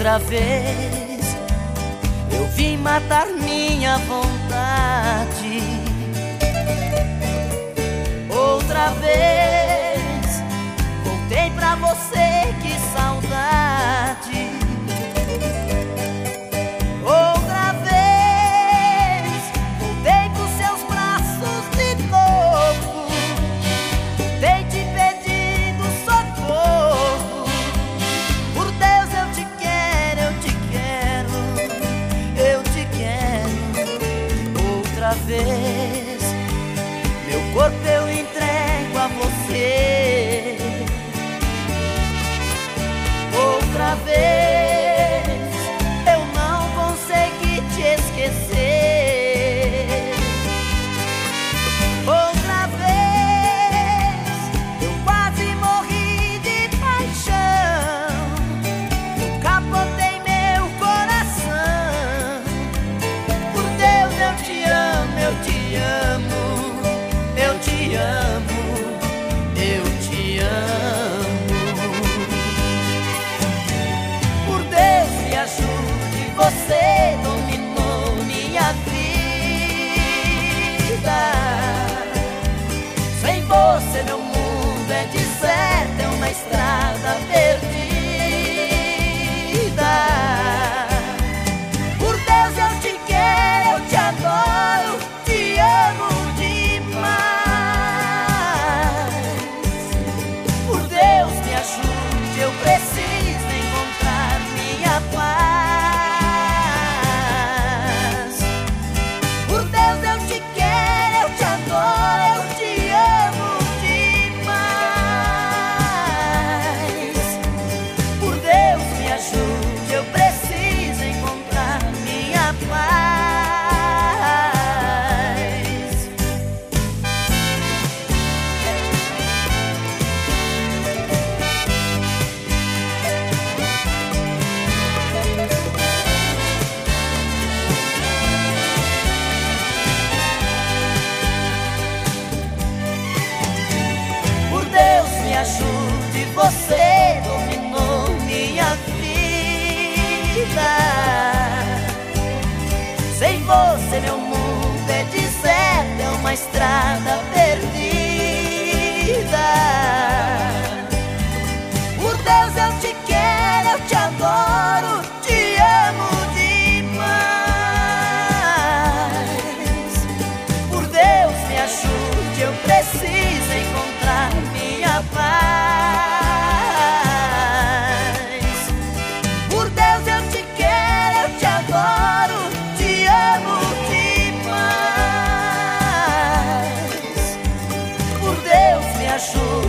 Outra vez eu vim matar minha vontade. Outra vez voltei pra você, que saudade. Outra vez voltei pros seus braços de novo. Voltei te pedindo socorro. Por Deus eu te quero, eu te quero, eu te quero. Outra vez meu corpo eu entrego a você. Outra vez eu não consegui te esquecer. Outra vez eu quase morri de paixão. Eu capotei meu coração. Por Deus eu te amo, eu te amo, eu te amo, eu te amo. Por Deus me ajude, você dominou minha vida. Sem você meu mundo é deserto, é uma estrada perdida. Por Deus eu te quero, eu te adoro, te amo demais. Por Deus me ajude, eu preciso encontrar minha paz. Por Deus eu te quero, eu te adoro, eu te amo demais. Por Deus me ajude, eu preciso encontrar minha paz. Por Deus me ajude, você dominou minha vida. Sem você meu mundo é deserto, é uma estrada perdida. Por Deus eu te quero, eu te adoro, te amo demais. Por Deus me ajude, eu preciso encontrar minha paz. Por Deus eu te quero, eu te adoro, te amo demais. Por Deus me ajude,